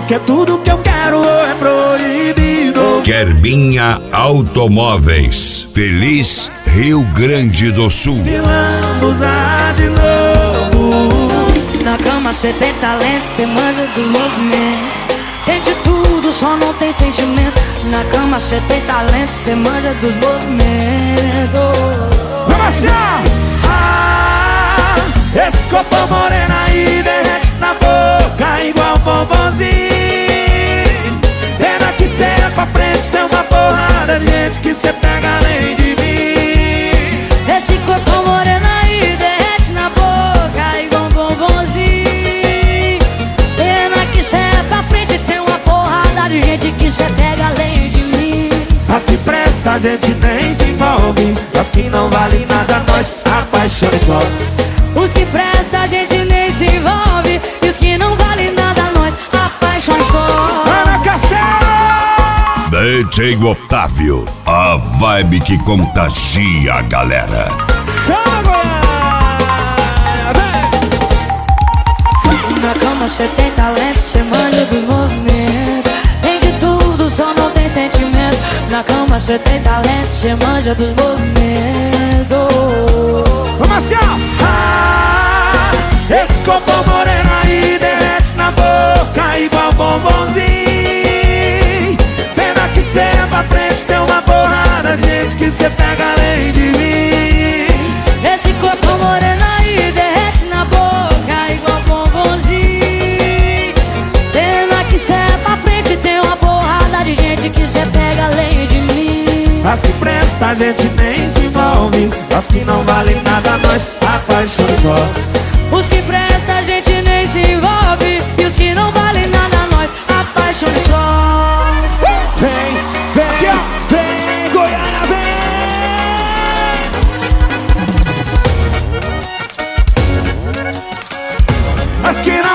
que é tudo que eu quero ou é proibido. Querbinha Automóveis, Feliz Rio Grande do Sul. Me lambuzar de novo. Na cama cê tem talento, cê manja dos movimentos. Tem de tudo, só não tem sentimento. Na cama cê tem talento, cê manja dos movimentos. Vamos achar! Esse corpo moreno aí derrete na boca igual bombonzinho. Pena que cê é pra frente, tem uma porrada de gente que cê pega além de mim. Esse corpo moreno aí derrete na boca igual bombonzinho. Pena que cê é pra frente, tem uma porrada de gente que cê pega além de mim. As que presta a gente nem se envolve, as que não valem nada nós apaixona só. Os que presta a gente nem se envolve, e os que não valem nada nós apaixona só. Ana Castelo! DJ Otávio, a vibe que contagia a galera. Na cama cê tem talento, cê manja dos movimentos. Tem de tudo, só não tem sentimento. Na cama cê tem talento, cê manja dos movimentos. Vamos assim, ó! Esse corpo moreno aí derrete na boca igual bombonzinho. Pena que cê é pra frente, tem uma porrada de gente que cê pega além de mim. Esse corpo moreno aí derrete na boca igual bombonzinho. Pena que cê é pra frente, tem uma porrada de gente que cê pega além de mim. As que presta a gente nem se envolve, as que não valem nada nós apaixona só. Os que presta a gente nem se envolve, e os que não valem nada nós apaixona só. Vem, vem aqui, ó, vem, Goiânia, vem. As que não